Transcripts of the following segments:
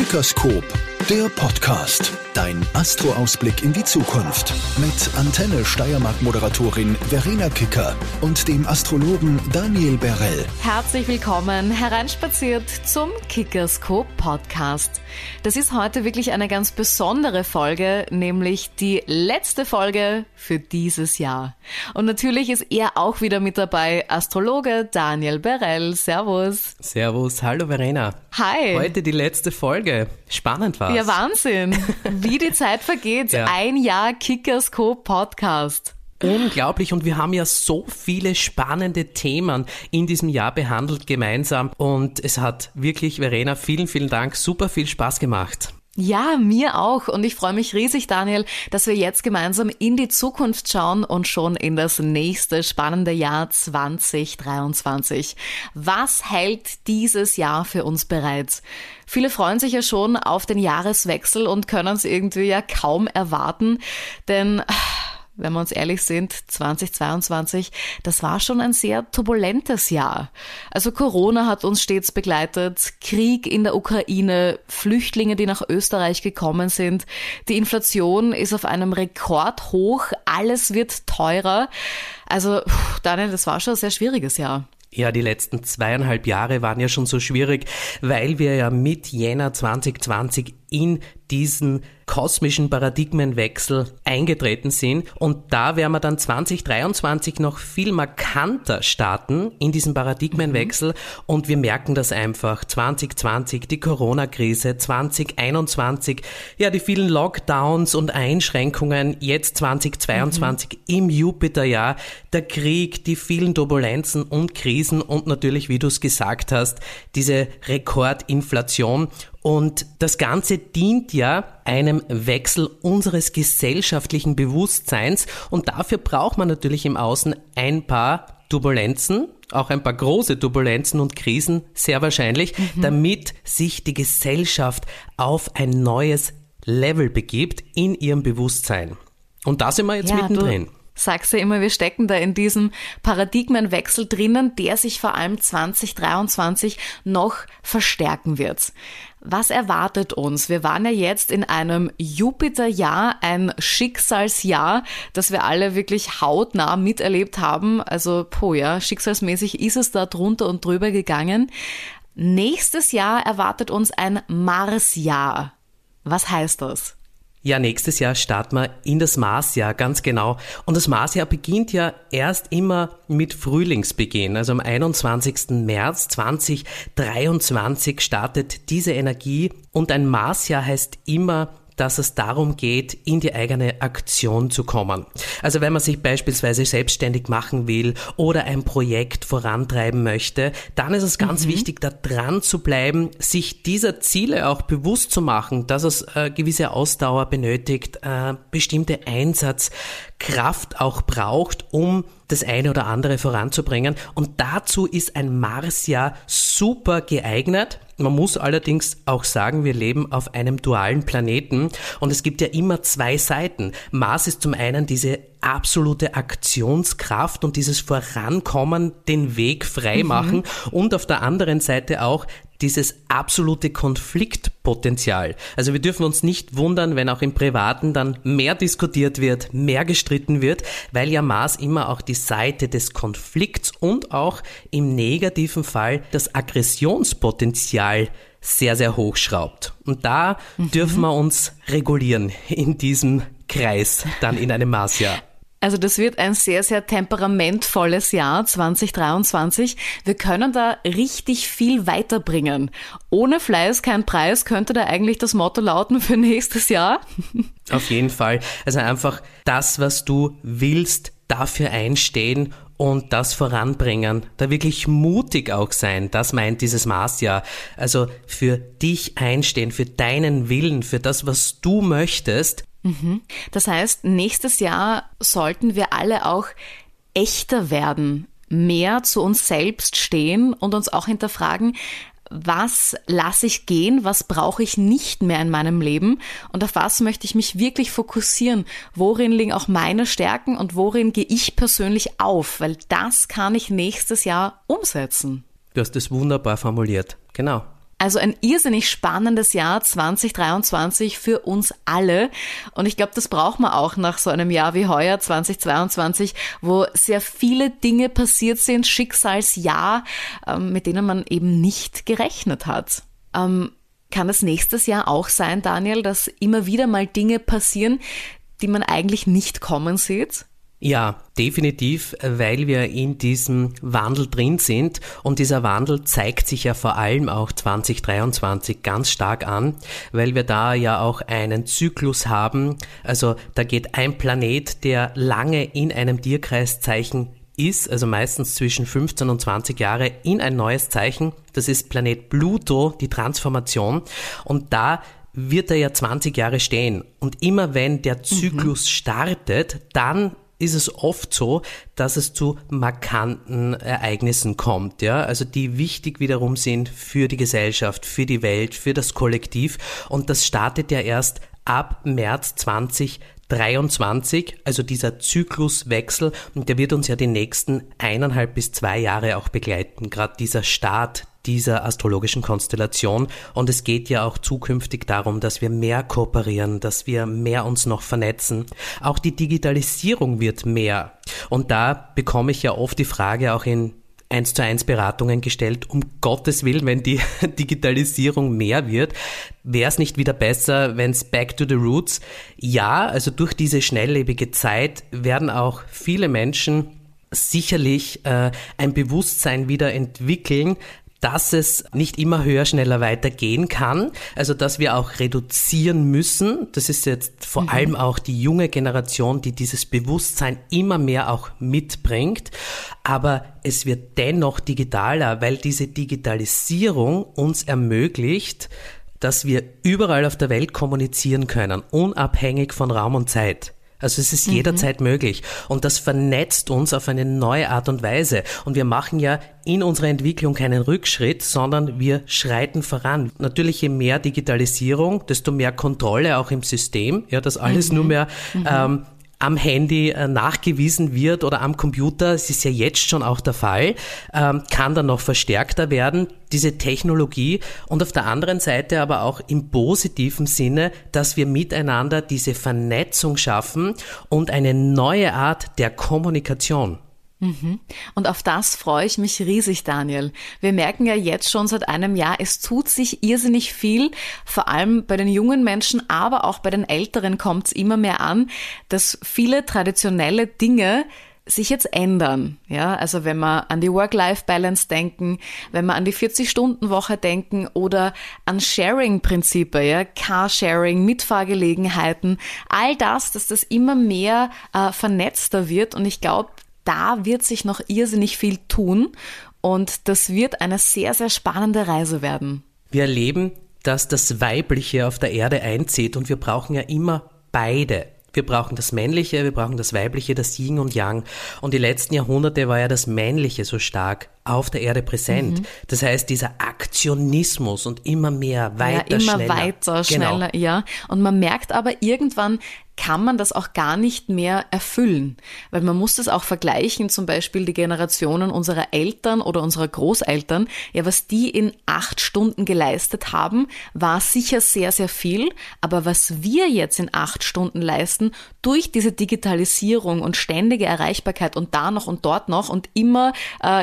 Kickerskop, der Podcast. Dein Astro-Ausblick in die Zukunft. Mit Antenne Steiermark-Moderatorin Verena Kicker und dem Astrologen Daniel Berell. Herzlich willkommen hereinspaziert zum Kickerskop Podcast. Das ist heute wirklich eine ganz besondere Folge, nämlich die letzte Folge für dieses Jahr. Und natürlich ist er auch wieder mit dabei, Astrologe Daniel Berell. Servus. Servus, hallo Verena. Hi. Heute die letzte Folge. Spannend war's. Ja, Wahnsinn. Wie die Zeit vergeht. Ja. Ein Jahr Kickerskop Podcast. Unglaublich, und wir haben ja so viele spannende Themen in diesem Jahr behandelt gemeinsam und es hat wirklich, Verena, vielen, vielen Dank, super viel Spaß gemacht. Ja, mir auch, und ich freue mich riesig, Daniel, dass wir jetzt gemeinsam in die Zukunft schauen und schon in das nächste spannende Jahr 2023. Was hält dieses Jahr für uns bereit? Viele freuen sich ja schon auf den Jahreswechsel und können es irgendwie ja kaum erwarten, denn wenn wir uns ehrlich sind, 2022, das war schon ein sehr turbulentes Jahr. Also Corona hat uns stets begleitet, Krieg in der Ukraine, Flüchtlinge, die nach Österreich gekommen sind, die Inflation ist auf einem Rekordhoch, alles wird teurer. Also Daniel, das war schon ein sehr schwieriges Jahr. Ja, die letzten 2,5 Jahre waren ja schon so schwierig, weil wir ja mit Jänner 2020 in diesen kosmischen Paradigmenwechsel eingetreten sind. Und da werden wir dann 2023 noch viel markanter starten in diesem Paradigmenwechsel. Und wir merken das einfach. 2020, die Corona-Krise, 2021, ja, die vielen Lockdowns und Einschränkungen, jetzt 2022 im Jupiterjahr, der Krieg, die vielen Turbulenzen und Krisen und natürlich, wie du es gesagt hast, diese Rekordinflation. Und das Ganze dient ja einem Wechsel unseres gesellschaftlichen Bewusstseins und dafür braucht man natürlich im Außen ein paar Turbulenzen, auch ein paar große Turbulenzen und Krisen, sehr wahrscheinlich, damit sich die Gesellschaft auf ein neues Level begibt in ihrem Bewusstsein. Und da sind wir jetzt mittendrin. Sagst du immer, wir stecken da in diesem Paradigmenwechsel drinnen, der sich vor allem 2023 noch verstärken wird. Was erwartet uns? Wir waren ja jetzt in einem Jupiterjahr, ein Schicksalsjahr, das wir alle wirklich hautnah miterlebt haben. Also, schicksalsmäßig ist es da drunter und drüber gegangen. Nächstes Jahr erwartet uns ein Marsjahr. Was heißt das? Ja, nächstes Jahr starten wir in das Marsjahr, ganz genau. Und das Marsjahr beginnt ja erst immer mit Frühlingsbeginn. Also am 21. März 2023 startet diese Energie. Und ein Marsjahr heißt immer, dass es darum geht, in die eigene Aktion zu kommen. Also wenn man sich beispielsweise selbstständig machen will oder ein Projekt vorantreiben möchte, dann ist es ganz wichtig, da dran zu bleiben, sich dieser Ziele auch bewusst zu machen, dass es gewisse Ausdauer benötigt, bestimmte Einsatzkraft auch braucht, um das eine oder andere voranzubringen. Und dazu ist ein Marsjahr super geeignet. Man muss allerdings auch sagen, wir leben auf einem dualen Planeten und es gibt ja immer zwei Seiten. Mars ist zum einen diese absolute Aktionskraft und dieses Vorankommen, den Weg frei machen und auf der anderen Seite auch dieses absolute Konfliktpotenzial. Also wir dürfen uns nicht wundern, wenn auch im Privaten dann mehr diskutiert wird, mehr gestritten wird, weil ja Mars immer auch die Seite des Konflikts und auch im negativen Fall das Aggressionspotenzial sehr, sehr hoch schraubt. Und da dürfen wir uns regulieren in diesem Kreis, dann in einem Marsjahr. Also das wird ein sehr, sehr temperamentvolles Jahr 2023. Wir können da richtig viel weiterbringen. Ohne Fleiß kein Preis, könnte da eigentlich das Motto lauten für nächstes Jahr? Auf jeden Fall. Also einfach das, was du willst, dafür einstehen und das voranbringen. Da wirklich mutig auch sein, das meint dieses Marsjahr. Also für dich einstehen, für deinen Willen, für das, was du möchtest. Das heißt, nächstes Jahr sollten wir alle auch echter werden, mehr zu uns selbst stehen und uns auch hinterfragen, was lasse ich gehen, was brauche ich nicht mehr in meinem Leben und auf was möchte ich mich wirklich fokussieren, worin liegen auch meine Stärken und worin gehe ich persönlich auf, weil das kann ich nächstes Jahr umsetzen. Du hast es wunderbar formuliert, genau. Also ein irrsinnig spannendes Jahr 2023 für uns alle. Und ich glaube, das braucht man auch nach so einem Jahr wie heuer 2022, wo sehr viele Dinge passiert sind, Schicksalsjahr, mit denen man eben nicht gerechnet hat. Kann es nächstes Jahr auch sein, Daniel, dass immer wieder mal Dinge passieren, die man eigentlich nicht kommen sieht? Ja, definitiv, weil wir in diesem Wandel drin sind und dieser Wandel zeigt sich ja vor allem auch 2023 ganz stark an, weil wir da ja auch einen Zyklus haben, also da geht ein Planet, der lange in einem Tierkreiszeichen ist, also meistens zwischen 15 und 20 Jahre, in ein neues Zeichen, das ist Planet Pluto, die Transformation, und da wird er ja 20 Jahre stehen und immer wenn der Zyklus startet, dann ist es oft so, dass es zu markanten Ereignissen kommt, ja, also die wichtig wiederum sind für die Gesellschaft, für die Welt, für das Kollektiv, und das startet ja erst ab März 2023, also dieser Zykluswechsel, und der wird uns ja die nächsten 1,5 bis 2 Jahre auch begleiten, gerade dieser Start dieser astrologischen Konstellation, und es geht ja auch zukünftig darum, dass wir mehr kooperieren, dass wir mehr uns noch vernetzen. Auch die Digitalisierung wird mehr, und da bekomme ich ja oft die Frage auch in 1:1 Beratungen gestellt, um Gottes Willen, wenn die Digitalisierung mehr wird, wäre es nicht wieder besser, wenn es back to the roots? Ja, also durch diese schnelllebige Zeit werden auch viele Menschen sicherlich ein Bewusstsein wieder entwickeln, dass es nicht immer höher, schneller weitergehen kann, also dass wir auch reduzieren müssen. Das ist jetzt vor allem auch die junge Generation, die dieses Bewusstsein immer mehr auch mitbringt. Aber es wird dennoch digitaler, weil diese Digitalisierung uns ermöglicht, dass wir überall auf der Welt kommunizieren können, unabhängig von Raum und Zeit. Also es ist jederzeit möglich, und das vernetzt uns auf eine neue Art und Weise, und wir machen ja in unserer Entwicklung keinen Rückschritt, sondern wir schreiten voran. Natürlich, je mehr Digitalisierung, desto mehr Kontrolle auch im System, ja, dass alles nur mehr am Handy nachgewiesen wird oder am Computer, es ist ja jetzt schon auch der Fall, kann dann noch verstärkter werden, diese Technologie, und auf der anderen Seite aber auch im positiven Sinne, dass wir miteinander diese Vernetzung schaffen und eine neue Art der Kommunikation. Und auf das freue ich mich riesig, Daniel. Wir merken ja jetzt schon seit einem Jahr, es tut sich irrsinnig viel, vor allem bei den jungen Menschen, aber auch bei den Älteren kommt es immer mehr an, dass viele traditionelle Dinge sich jetzt ändern. Ja, also wenn wir an die Work-Life-Balance denken, wenn wir an die 40-Stunden-Woche denken oder an Sharing-Prinzipe, ja, Carsharing, Mitfahrgelegenheiten, all das, dass das immer mehr vernetzter wird, und ich glaube, da wird sich noch irrsinnig viel tun, und das wird eine sehr, sehr spannende Reise werden. Wir erleben, dass das Weibliche auf der Erde einzieht, und wir brauchen ja immer beide. Wir brauchen das Männliche, wir brauchen das Weibliche, das Yin und Yang. Und die letzten Jahrhunderte war ja das Männliche so stark auf der Erde präsent. Das heißt, dieser Aktionismus und immer mehr, weiter, immer schneller. Weiter, schneller, genau. Ja. Und man merkt aber, irgendwann kann man das auch gar nicht mehr erfüllen, weil man muss das auch vergleichen, zum Beispiel die Generationen unserer Eltern oder unserer Großeltern, ja, was die in 8 Stunden geleistet haben, war sicher sehr, sehr viel, aber was wir jetzt in 8 Stunden leisten, durch diese Digitalisierung und ständige Erreichbarkeit und da noch und dort noch und immer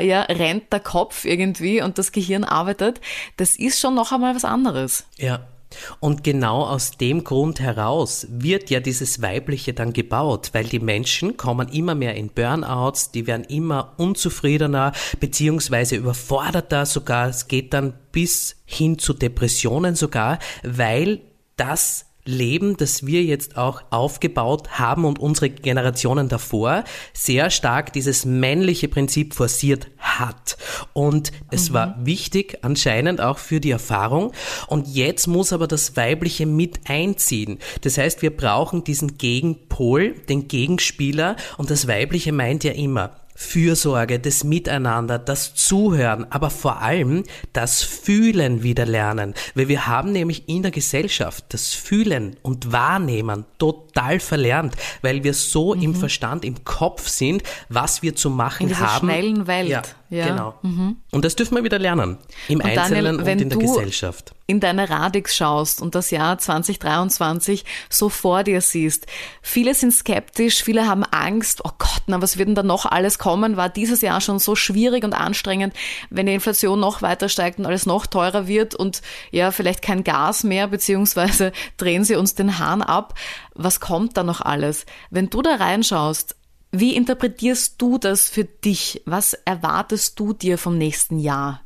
rennt der Kopf irgendwie und das Gehirn arbeitet, das ist schon noch einmal was anderes. Ja. Und genau aus dem Grund heraus wird ja dieses Weibliche dann gebaut, weil die Menschen kommen immer mehr in Burnouts, die werden immer unzufriedener beziehungsweise überforderter sogar, es geht dann bis hin zu Depressionen sogar, weil das Leben, das wir jetzt auch aufgebaut haben und unsere Generationen davor sehr stark dieses männliche Prinzip forciert hat. Und es war wichtig, anscheinend auch für die Erfahrung. Und jetzt muss aber das Weibliche mit einziehen. Das heißt, wir brauchen diesen Gegenpol, den Gegenspieler. Und das Weibliche meint ja immer Fürsorge, das Miteinander, das Zuhören, aber vor allem das Fühlen wieder lernen. Weil wir haben nämlich in der Gesellschaft das Fühlen und Wahrnehmen total verlernt, weil wir so im Verstand, im Kopf sind, was wir zu machen in dieser haben. Schnellen Welt. Ja. Ja. Genau. Und das dürfen wir wieder lernen. Im Einzelnen Daniel, und in der Gesellschaft. In deine Radix schaust und das Jahr 2023 so vor dir siehst. Viele sind skeptisch, viele haben Angst. Oh Gott, na, was wird denn da noch alles kommen? War dieses Jahr schon so schwierig und anstrengend, wenn die Inflation noch weiter steigt und alles noch teurer wird und ja, vielleicht kein Gas mehr, beziehungsweise drehen sie uns den Hahn ab. Was kommt da noch alles? Wenn du da reinschaust, wie interpretierst du das für dich? Was erwartest du dir vom nächsten Jahr?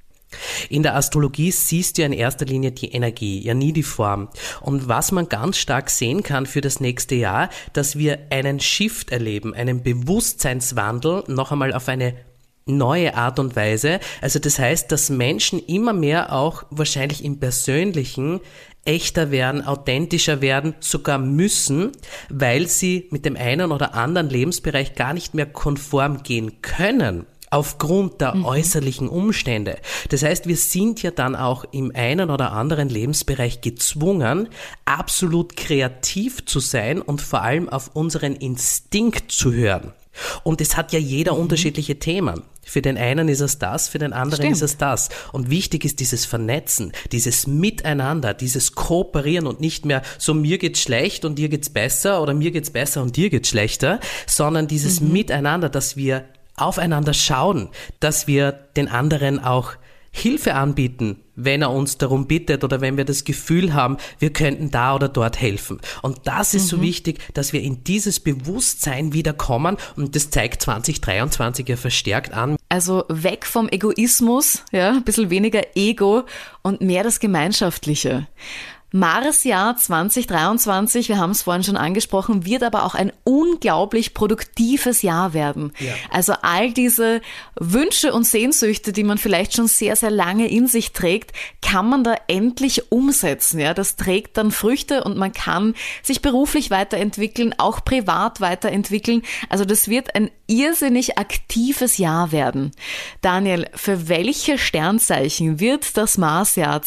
In der Astrologie siehst du ja in erster Linie die Energie, ja nie die Form. Und was man ganz stark sehen kann für das nächste Jahr, dass wir einen Shift erleben, einen Bewusstseinswandel, noch einmal auf eine neue Art und Weise. Also das heißt, dass Menschen immer mehr auch wahrscheinlich im Persönlichen echter werden, authentischer werden, sogar müssen, weil sie mit dem einen oder anderen Lebensbereich gar nicht mehr konform gehen können. Aufgrund der äußerlichen Umstände. Das heißt, wir sind ja dann auch im einen oder anderen Lebensbereich gezwungen, absolut kreativ zu sein und vor allem auf unseren Instinkt zu hören. Und es hat ja jeder unterschiedliche Themen. Für den einen ist es das, für den anderen ist es das. Und wichtig ist dieses Vernetzen, dieses Miteinander, dieses Kooperieren und nicht mehr so mir geht's schlecht und dir geht's besser oder mir geht's besser und dir geht's schlechter, sondern dieses Miteinander, dass wir aufeinander schauen, dass wir den anderen auch Hilfe anbieten, wenn er uns darum bittet oder wenn wir das Gefühl haben, wir könnten da oder dort helfen. Und das ist so wichtig, dass wir in dieses Bewusstsein wiederkommen und das zeigt 2023 ja verstärkt an. Also weg vom Egoismus, ja, ein bisschen weniger Ego und mehr das Gemeinschaftliche. Marsjahr 2023, wir haben es vorhin schon angesprochen, wird aber auch ein unglaublich produktives Jahr werden. Ja. Also all diese Wünsche und Sehnsüchte, die man vielleicht schon sehr, sehr lange in sich trägt, kann man da endlich umsetzen. Ja, das trägt dann Früchte und man kann sich beruflich weiterentwickeln, auch privat weiterentwickeln. Also das wird ein irrsinnig aktives Jahr werden. Daniel, für welche Sternzeichen wird das Marsjahr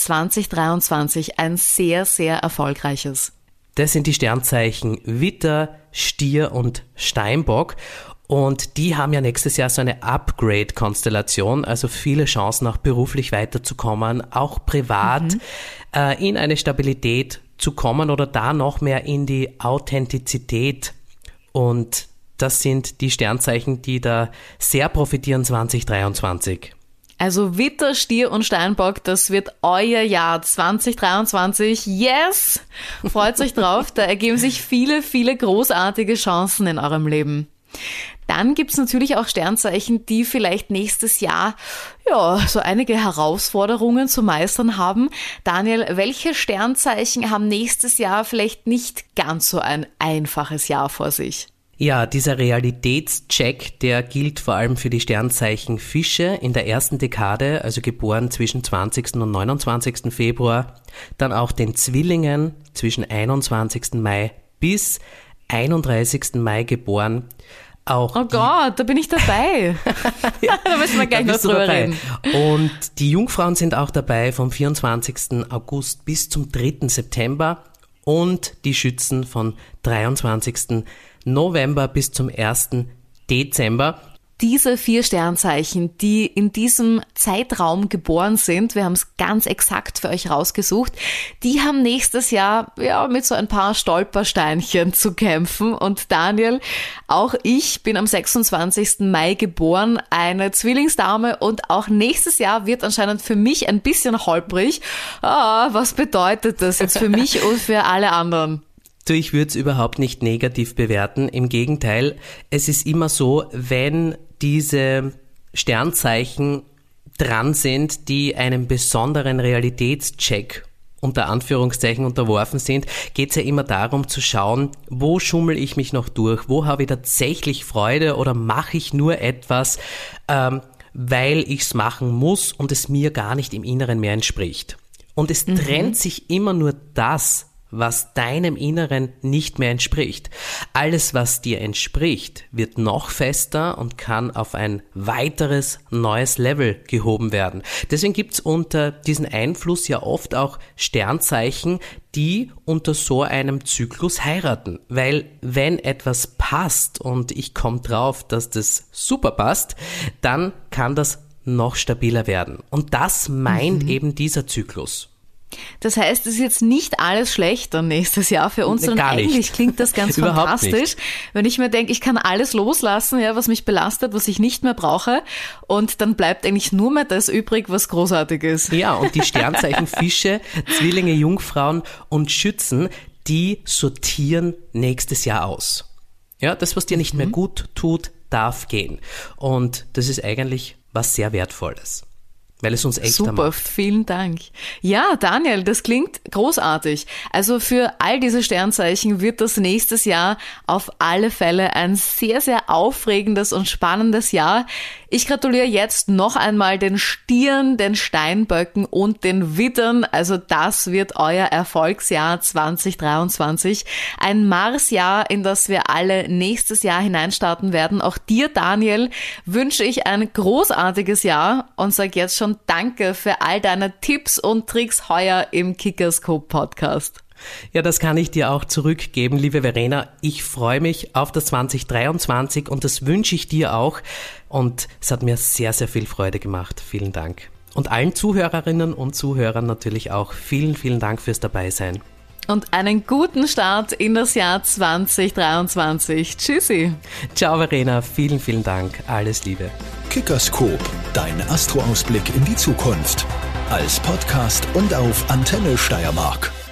2023 ein sehr, sehr erfolgreiches? Das sind die Sternzeichen Widder, Stier und Steinbock. Und die haben ja nächstes Jahr so eine Upgrade-Konstellation, also viele Chancen auch beruflich weiterzukommen, auch privat in eine Stabilität zu kommen oder da noch mehr in die Authentizität. Und das sind die Sternzeichen, die da sehr profitieren 2023. Also Widder, Stier und Steinbock, das wird euer Jahr 2023. Yes! Freut euch drauf, da ergeben sich viele, viele großartige Chancen in eurem Leben. Dann gibt's natürlich auch Sternzeichen, die vielleicht nächstes Jahr ja so einige Herausforderungen zu meistern haben. Daniel, welche Sternzeichen haben nächstes Jahr vielleicht nicht ganz so ein einfaches Jahr vor sich? Ja, dieser Realitätscheck, der gilt vor allem für die Sternzeichen Fische in der ersten Dekade, also geboren zwischen 20. und 29. Februar, dann auch den Zwillingen zwischen 21. Mai bis 31. Mai geboren. Auch oh Gott, da bin ich dabei. Ja, da müssen wir gleich noch drüber reden. Und die Jungfrauen sind auch dabei vom 24. August bis zum 3. September und die Schützen von 23. November bis zum 1. Dezember. Diese 4 Sternzeichen, die in diesem Zeitraum geboren sind, wir haben es ganz exakt für euch rausgesucht, die haben nächstes Jahr ja mit so ein paar Stolpersteinchen zu kämpfen. Und Daniel, auch ich bin am 26. Mai geboren, eine Zwillingsdame, und auch nächstes Jahr wird anscheinend für mich ein bisschen holprig. Was bedeutet das jetzt für mich und für alle anderen? Ich würde es überhaupt nicht negativ bewerten. Im Gegenteil, es ist immer so, wenn diese Sternzeichen dran sind, die einem besonderen Realitätscheck unter Anführungszeichen unterworfen sind, geht es ja immer darum zu schauen, wo schummel ich mich noch durch, wo habe ich tatsächlich Freude oder mache ich nur etwas, weil ich es machen muss und es mir gar nicht im Inneren mehr entspricht. Und es trennt sich immer nur das was deinem Inneren nicht mehr entspricht. Alles, was dir entspricht, wird noch fester und kann auf ein weiteres, neues Level gehoben werden. Deswegen gibt's unter diesen Einfluss ja oft auch Sternzeichen, die unter so einem Zyklus heiraten. Weil wenn etwas passt und ich komme drauf, dass das super passt, dann kann das noch stabiler werden. Und das meint eben dieser Zyklus. Das heißt, es ist jetzt nicht alles schlecht dann nächstes Jahr für uns, sondern eigentlich klingt das ganz fantastisch, wenn ich mir denke, ich kann alles loslassen, ja, was mich belastet, was ich nicht mehr brauche, und dann bleibt eigentlich nur mehr das übrig, was großartig ist. Ja, und die Sternzeichen Fische, Zwillinge, Jungfrauen und Schützen, die sortieren nächstes Jahr aus. Ja, das, was dir nicht mehr gut tut, darf gehen. Und das ist eigentlich was sehr Wertvolles. Weil es uns echter macht. Super, vielen Dank. Ja, Daniel, das klingt großartig. Also für all diese Sternzeichen wird das nächstes Jahr auf alle Fälle ein sehr, sehr aufregendes und spannendes Jahr. Ich gratuliere jetzt noch einmal den Stieren, den Steinböcken und den Widdern. Also das wird euer Erfolgsjahr 2023. Ein Marsjahr, in das wir alle nächstes Jahr hineinstarten werden. Auch dir, Daniel, wünsche ich ein großartiges Jahr und sage jetzt schon Danke für all deine Tipps und Tricks heuer im Kickerscope Podcast. Ja, das kann ich dir auch zurückgeben, liebe Verena. Ich freue mich auf das 2023 und das wünsche ich dir auch. Und es hat mir sehr, sehr viel Freude gemacht. Vielen Dank. Und allen Zuhörerinnen und Zuhörern natürlich auch vielen, vielen Dank fürs Dabeisein. Und einen guten Start in das Jahr 2023. Tschüssi. Ciao Verena, vielen, vielen Dank. Alles Liebe. Kickerscope, dein Astroausblick in die Zukunft. Als Podcast und auf Antenne Steiermark.